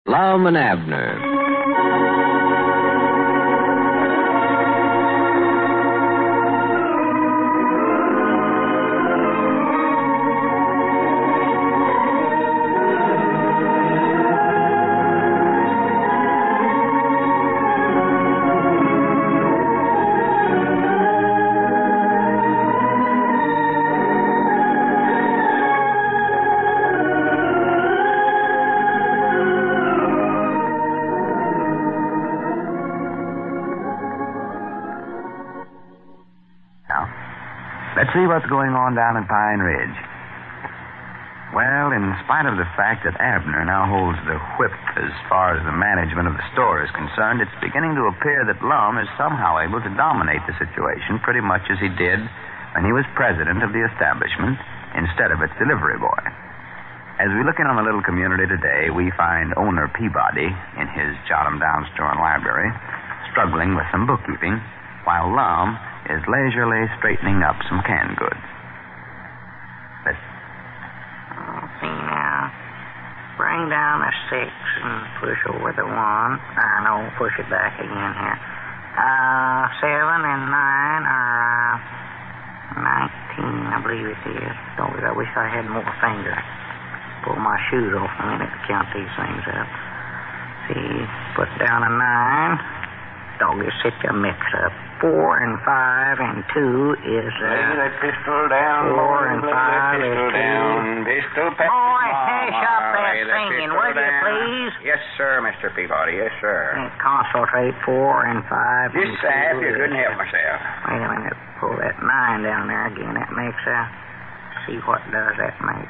Lum and Abner. Let's see what's going on down at Pine Ridge. Well, in spite of the fact that Abner now holds the whip as far as the management of the store is concerned, it's beginning to appear that Lum is somehow able to dominate the situation pretty much as he did when he was president of the establishment instead of its delivery boy. As we look in on the little community today, we find owner Peabody in his jot-em-down store and library struggling with some bookkeeping, while Lum is leisurely straightening up some canned goods. Let's see now. Bring down the 6 and push over the 1. No, push it back again here. 7 and 9 are 19, I believe it is. I wish I had more fingers. Pull my shoes off a minute to count these things up. See, put down a 9. Dog, you sit your mix up. 4 and 5 and 2 is... Lay that pistol down. 4 and 5 is 2. Down. Pistol, Boy, hush up that singing, will you, please? Yes, sir, Mr. Peabody. Yes, sir. Concentrate. 4 and 5 Just and 2 half. You is- couldn't help myself. Wait a minute. Pull that 9 down there again. That makes, see what does that make,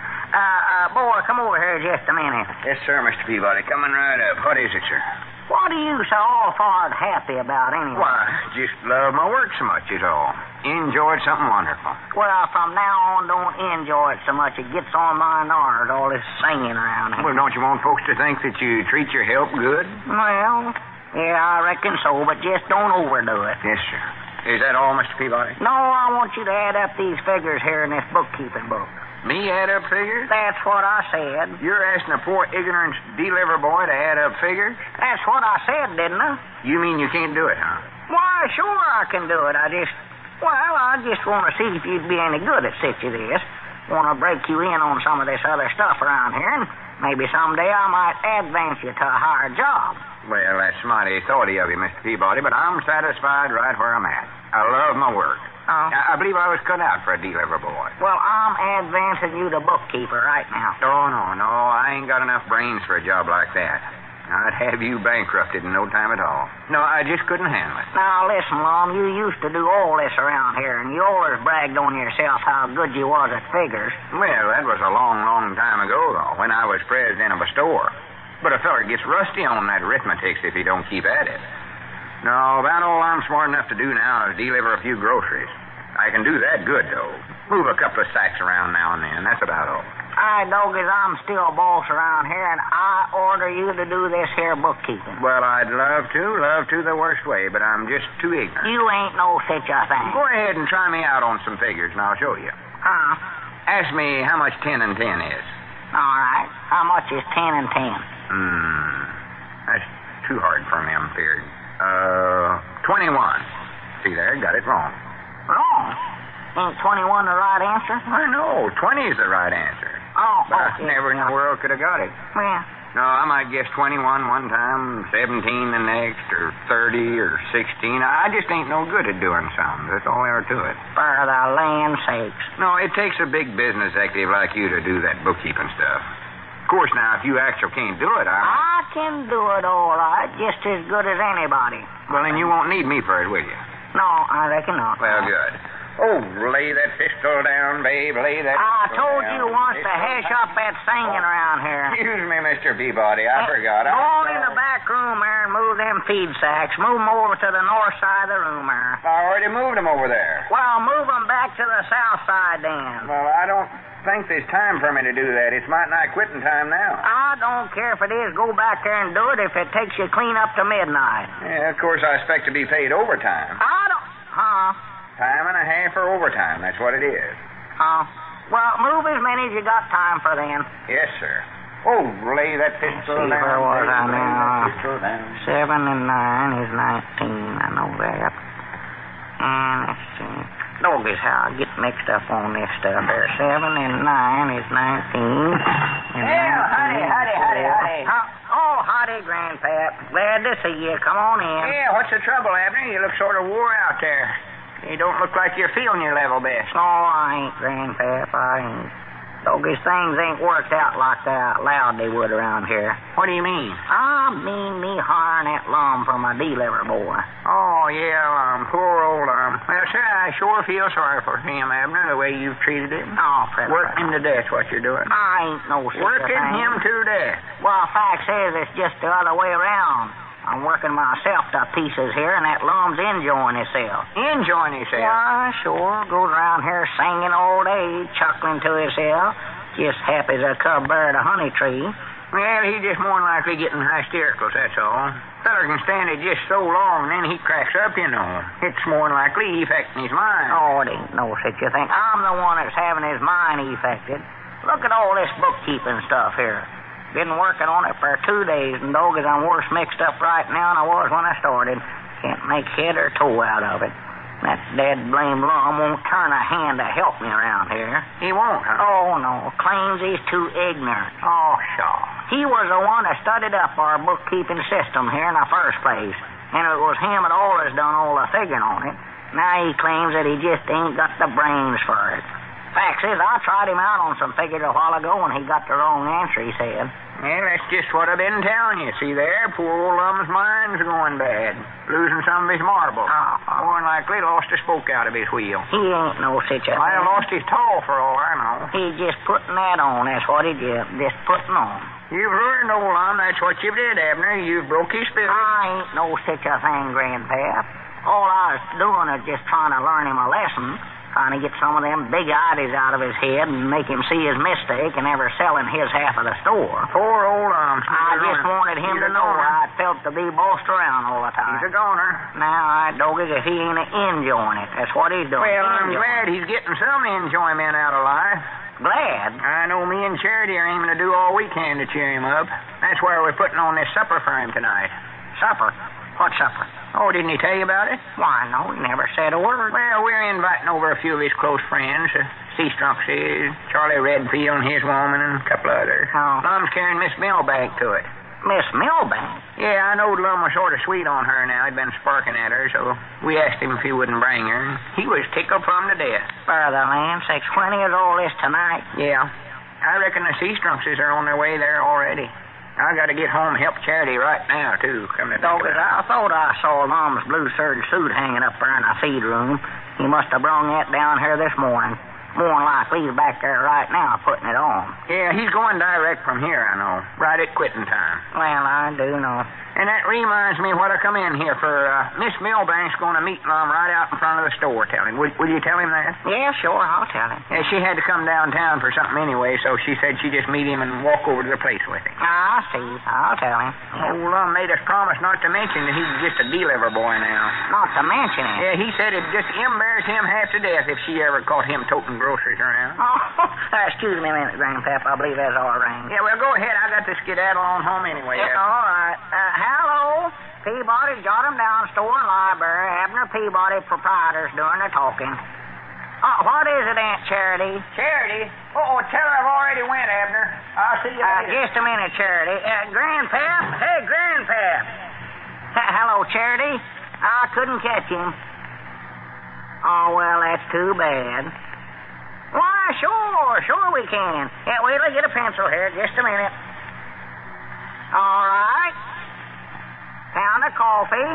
boy, come over here just a minute. Yes, sir, Mr. Peabody. Coming right up. What is it, sir? What are you so all-fired happy about anyway? Why, just love my work so much is all. Enjoyed something wonderful. Well, from now on, don't enjoy it so much. It gets on my nerves, all this singing around here. Well, don't you want folks to think that you treat your help good? Well, yeah, I reckon so, but just don't overdo it. Yes, sir. Is that all, Mr. Peabody? No, I want you to add up these figures here in this bookkeeping book. Me add up figures? That's what I said. You're asking a poor, ignorant deliver boy to add up figures? That's what I said, didn't I? You mean you can't do it, huh? Why, sure I can do it. I just want to see if you'd be any good at such as this. Want to break you in on some of this other stuff around here, and maybe someday I might advance you to a higher job. Well, that's mighty thoughty of you, Mr. Peabody, but I'm satisfied right where I'm at. I love my work. Oh. I believe I was cut out for a deliver boy. Well, I'm advancing you to bookkeeper right now. Oh, no. I ain't got enough brains for a job like that. I'd have you bankrupted in no time at all. No, I just couldn't handle it. Now, listen, Lum, you used to do all this around here, and you always bragged on yourself how good you was at figures. Well, that was a long, long time ago, though, when I was president of a store. But a feller gets rusty on that arithmetic if he don't keep at it. No, about all I'm smart enough to do now is deliver a few groceries. I can do that good, though. Move a couple of sacks around now and then. That's about all. Doggies, I'm still boss around here, and I order you to do this here bookkeeping. Well, I'd love to the worst way, but I'm just too ignorant. You ain't no such a thing. Go ahead and try me out on some figures, and I'll show you. Huh? Ask me how much 10 and 10 is. All right. How much is 10 and 10? That's too hard for me, I'm feared. 21. See there, got it wrong. Wrong? Ain't 21 the right answer? I know, 20 is the right answer. Oh, But I okay. never in the world could have got it. Well, No, I might guess 21 one time, 17 the next, or 30 or 16. I just ain't no good at doing something. That's all there to it. for the land's sakes. No, it takes a big business executive like you to do that bookkeeping stuff. Of course, now, if you actually can't do it, I can do it all right, just as good as anybody. Well, then you won't need me for it, will you? No, I reckon not. Well, good. Oh, lay that pistol down, babe. Lay that I pistol told down. you once to hush up that singing around here. Excuse me, Mr. Peabody. I forgot. Go on in the back room there and move them feed sacks. Move them over to the north side of the room there. I already moved them over there. Well, move them back to the south side then. Well, I don't think there's time for me to do that. It's might not quitting time now. I don't care if it is. Go back there and do it if it takes you clean up to midnight. Yeah, of course, I expect to be paid overtime. I don't... Huh? Time and a half for overtime. That's what it is. Well, move as many as you got time for then. Yes, sir. Oh, lay that pistol See, down. where was I lay now? that pistol down. 7 and 9 is 19. I know that. And let's see. Doggies, how I get mixed up on this stuff there. 7 and 9 is 19. And howdy. Oh, howdy, Grandpap. Glad to see you. Come on in. Yeah, what's the trouble, Abner? You look sort of wore out there. You don't look like you're feeling your level best. Oh, I ain't, Grandpap. I ain't. Doggies, things ain't worked out like out loud they would around here. What do you mean? I mean me hiring that Lum for my deliver boy. Oh, yeah, poor old Well, sir, I sure feel sorry for him, Abner, the way you've treated him. Oh, Fred. Working to death, what you're doing. I ain't no such a Working thing. him to death. Well, fact says it's just the other way around. I'm working myself to pieces here, and that Lum's enjoying himself. Enjoying himself. Why, sure. Goes around here singing all day, chuckling to himself, just happy as a cub bird at a honey tree. Well, he's just more than likely getting hystericals, that's all. Feller can stand it just so long, and then he cracks up, you know. It's more than likely affecting his mind. Oh, it ain't no such a thing. I'm the one that's having his mind affected. Look at all this bookkeeping stuff here. Been working on it for 2 days, and doggies, I'm worse mixed up right now than I was when I started. Can't make head or toe out of it. That dead blame Lum won't turn a hand to help me around here. He won't, huh? Oh, no. Claims he's too ignorant. Oh, sure. He was the one that studied up our bookkeeping system here in the first place, and it was him that always done all the figuring on it. Now he claims that he just ain't got the brains for it. Fact is, I tried him out on some figures a while ago, and he got the wrong answer, he said. Well, that's just what I've been telling you. See there, poor old Lum's mind's going bad. Losing some of his marbles. More than likely lost a spoke out of his wheel. He ain't no such a Might have thing. lost his toe for all I know. He's just putting that on, that's what he did. Just putting on. You've ruined old Lum, that's what you did, Abner. You've broke his spirit. I ain't no such a thing, Grandpap. All I was doing is just trying to learn him a lesson, trying to get some of them big ideas out of his head and make him see his mistake and never selling his half of the store. Poor old Lum. I just wanted him to know how it felt to be bossed around all the time. He's a goner. Now, doggies, if he ain't enjoying it, that's what he's doing. Well, I'm Enjoying. glad he's getting some enjoyment out of life. Glad? I know me and Charity are aiming to do all we can to cheer him up. That's why we're putting on this supper for him tonight. Supper? What supper? Oh, didn't he tell you about it? Why, no, he never said a word. Well, we're inviting over a few of his close friends. Seastrunksy, Charlie Redfield and his woman, and a couple others. Oh. Lum's carrying Miss Milbank to it. Miss Milbank? Yeah, I knowed Lum was sort of sweet on her now. He'd been sparking at her, so we asked him if he wouldn't bring her. And he was tickled plumb to death. For the land sakes, when is all this tonight? Yeah. I reckon the Seastrunkses are on their way there already. I got to get home and help Charity right now, too. Come to think of Doggies, it. I thought I saw Lum's blue serge suit hanging up there in the feed room. He must have brung that down here this morning. More than likely he's back there right now putting it on. Yeah, he's going direct from here, I know. Right at quitting time. Well, I do know. And that reminds me what I come in here for. Miss Milbank's going to meet Lum right out in front of the store, tell him. Will you tell him that? Yeah, sure, I'll tell him. Yeah, she had to come downtown for something anyway, so she said she'd just meet him and walk over to the place with him. I see. I'll tell him. Oh, Lum made us promise not to mention that he's just a deliver boy now. Not to mention it. Yeah, he said it'd just embarrass him half to death if she ever caught him toting groceries around. Oh, excuse me a minute, Grandpap. I believe that's all right. Yeah, well, go ahead. I got to skedaddle on home anyway. Yeah, all right. Hello? Peabody's got him down, store and library. Abner Peabody, proprietors, doing the talking. What is it, Aunt Charity? Charity? Oh, tell her I've already went, Abner. I'll see you later. Just a minute, Charity. Grandpap? Hey, Grandpap. Hello, Charity. I couldn't catch him. Oh, well, that's too bad. Why, sure we can. Yeah, wait till I get a pencil here. Just a minute. All right. Pound of coffee.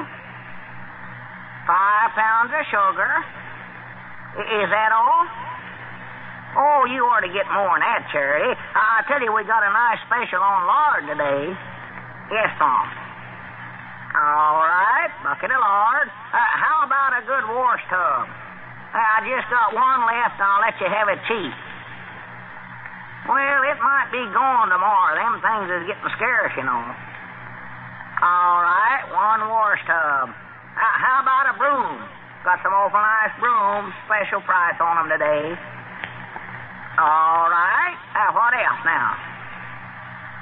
5 pounds of sugar. Is that all? Oh, you ought to get more than that, Charity. I tell you, we got a nice special on lard today. Yes, Tom. All right, bucket of lard. How about a good wash tub? I just got one left, and I'll let you have it cheap. Well, it might be gone tomorrow. Them things is getting scarce, you know. All right, one wash tub. How about a broom? Got some awful nice brooms. Special price on them today. All right. What else now?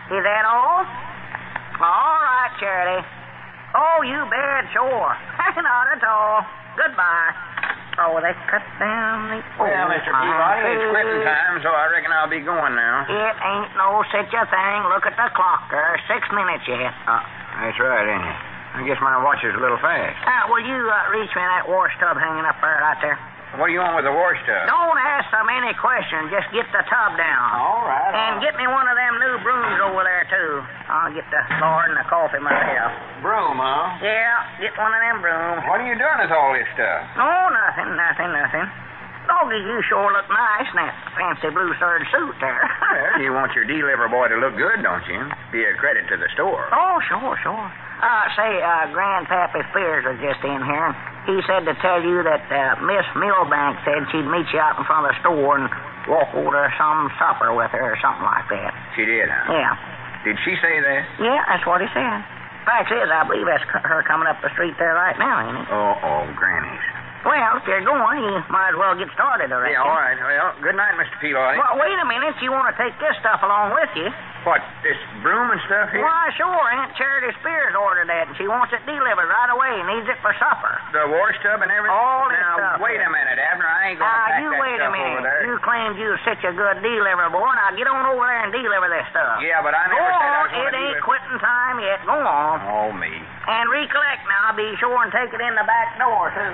Is that all? All right, Charity. Oh, you bet, sure. Not at all. Goodbye. Oh, they cut down the... Well, Mr. Peabody, it's quitting time, so I reckon I'll be going now. It ain't no such a thing. Look at the clock. There's 6 minutes yet. That's right, ain't it? I guess my watch is a little fast. Will you reach me that wash tub hanging up there right there? What do you want with the wash tub? Don't ask so many questions. Just get the tub down. All right. And get me one of them new brooms over there, too. I'll get the lard and the coffee myself. Broom, huh? Yeah, get one of them brooms. What are you doing with all this stuff? Oh, nothing. Doggy, you sure look nice in that fancy blue serge suit there. Well, you want your delivery boy to look good, don't you? Be a credit to the store. Oh, sure. Grandpappy Spears was just in here, and he said to tell you that Miss Milbank said she'd meet you out in front of the store and walk over to some supper with her or something like that. She did, huh? Yeah. Did she say that? Yeah, that's what he said. Fact is, I believe that's her coming up the street there right now, ain't it? Oh, Granny's. Well, if you're going, you might as well get started, I reckon. Yeah, all right. Well, good night, Mr. Peabody. Well, wait a minute. You want to take this stuff along with you? What, this broom and stuff here? Why, sure. Aunt Charity Spears ordered that, and she wants it delivered right away. Needs it for supper. The wash tub and everything? All this now, stuff. wait a minute, Abner. I ain't going to pack you that wait stuff a minute. over there. You claimed you was such a good delivery boy. Now, get on over there and deliver this stuff. Yeah, but I never Go said I on. was going It to ain't quitting time yet. Go on. Oh, me. And recollect now. Be sure and take it in the back door, too.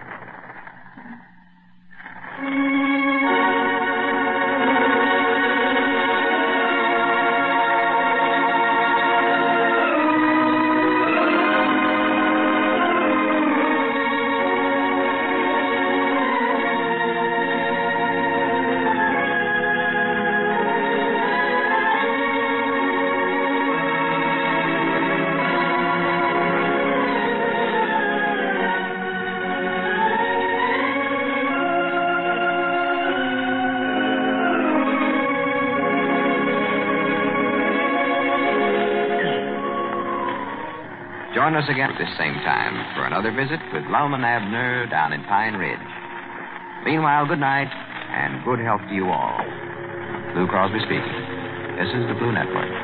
Join us again at this same time for another visit with Lum and Abner down in Pine Ridge. Meanwhile, good night and good health to you all. Lou Crosby speaking. This is the Blue Network.